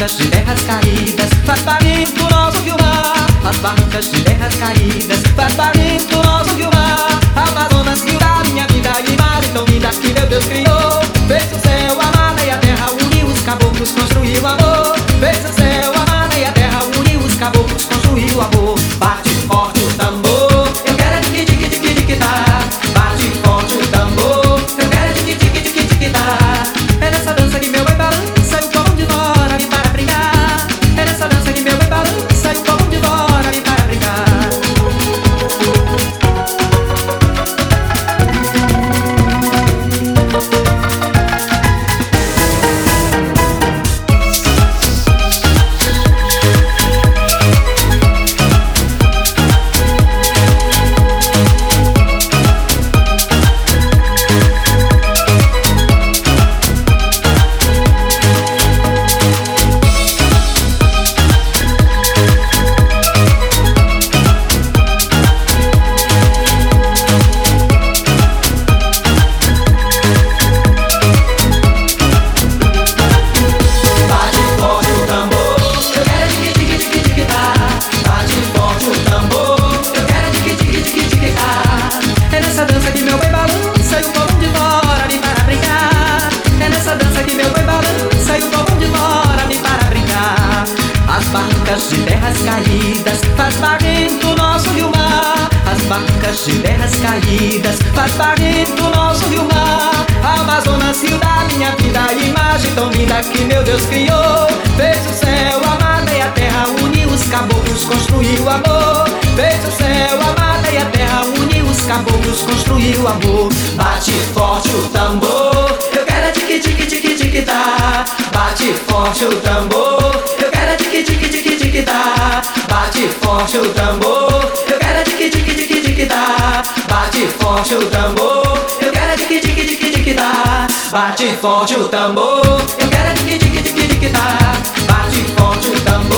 barrancas de terras caídas, faz barulho do nosso Guilmar. As barrancas de terras caídas, faz barulho do nosso Guilmar. Amazonas, rio da minha vida, imagem tão linda que meu Deus criou. Fez o céu, a mata e a terra, uniu os caboclos, construiu amor. Fez o céu, a mata e a terra, uniu os caboclos, construiu amor. Bate forte o tambor, eu quero é tique-tique-tique-tique-tá. Bate forte o tambor, eu quero é tique-tique-tique-tique-tá. É nessa dança que meu boi balança e o povo de fora vem para brincar. É nessa dança que meu boi balança e o povo de fora vem para brincar. De terras caídas, faz barrento do nosso Guilmar. As barcas de terras caídas, faz barrento do nosso Guilmar. Amazonas, rio da minha vida, imagem tão linda que meu Deus criou. Fez o céu, a mata e a terra, uniu os caboclos, construiu amor. Fez o céu, a mata e a terra, uniu os caboclos, construiu amor. Bate forte o tambor, eu quero é tique-tique-tique-tique-tá. Bate forte o tambor, eu quero é tique-tique-tique-tique-tá. Bate forte o tambor, eu quero é tique-tique-tique-tique-tá. Bate forte o tambor, eu quero é tique-tique-tique-tique-tá. Bate forte o tambor, eu quero é tique-tique-tique-tique-tá. Bate forte o tambor.